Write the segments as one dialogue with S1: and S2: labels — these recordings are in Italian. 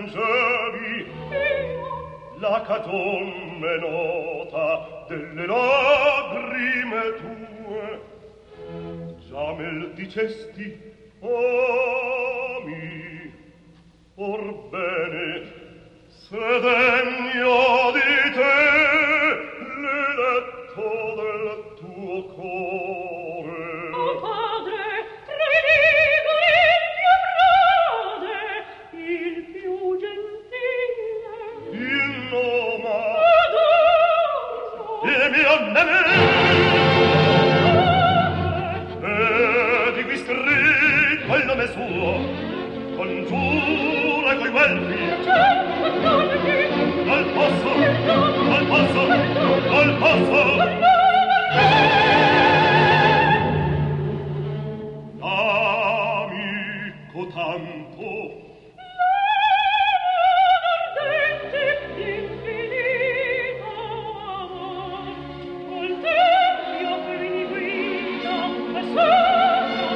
S1: piangevi la cagione nota delle lagrime tue, già me l dicesti, ami, orbene, se degno di te l'eletto del tuo cuore.
S2: Oh padre, predico il mio prode, il più gentile,
S1: Il nome
S2: adoro,
S1: il mio nemico, e di qui scritto il nome suo, congiura coi guelfi, al passo, al passo, al passo. Amico tanto,
S2: ardente, infinito amor, col tempio per mi guida e sopra,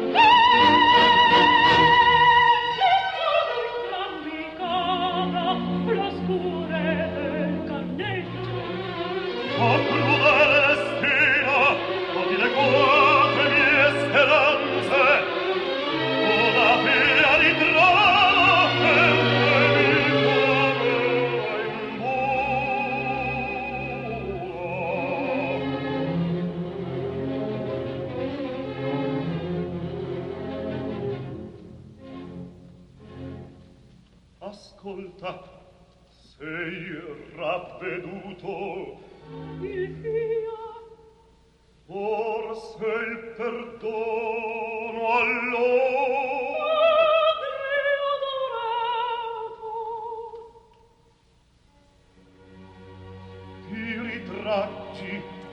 S2: entrambi cava l'oscure del candeggio.
S1: o crudele destino, o dileguate mie speranze, una via di trono e mi muoveva in volo. Ascolta, sei ravveduto,
S2: Il fia,
S1: forse il perdono allora
S2: padre adorato,
S1: ti ritraggi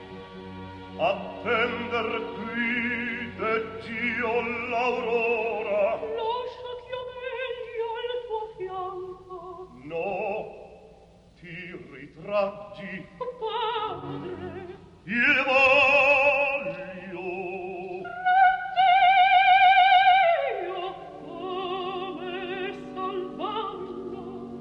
S1: attender qui deggio l'aurora.
S2: lascia ch'io veglio al tuo fianco,
S1: No, ti ritraggi,
S2: padre.
S1: il voglio.
S2: Dio, come salvando.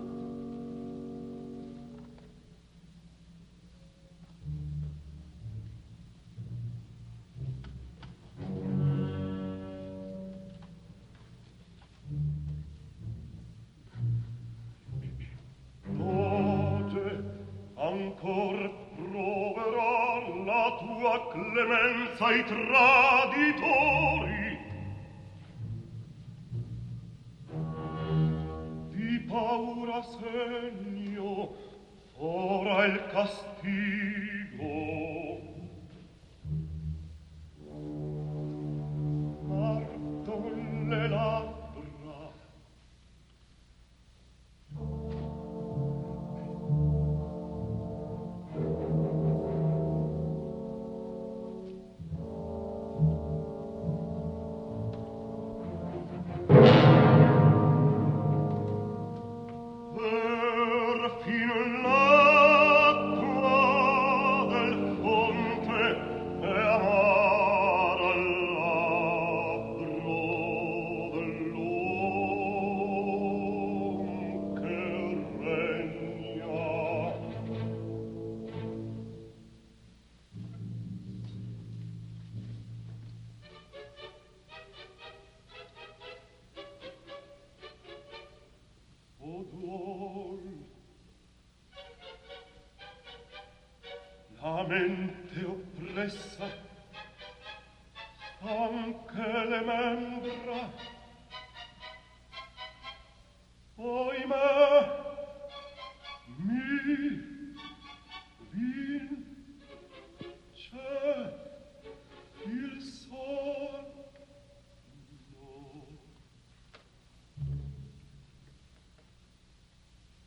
S1: Doge, ancor proverà la tua clemenza ai traditori. Di paura segno ora il castigo. Ardon le labbra, perfino l'acqua del fonte è amara al labbro dell'uom che regna. O duol, la mente oppressa, anche le membra, ohimè,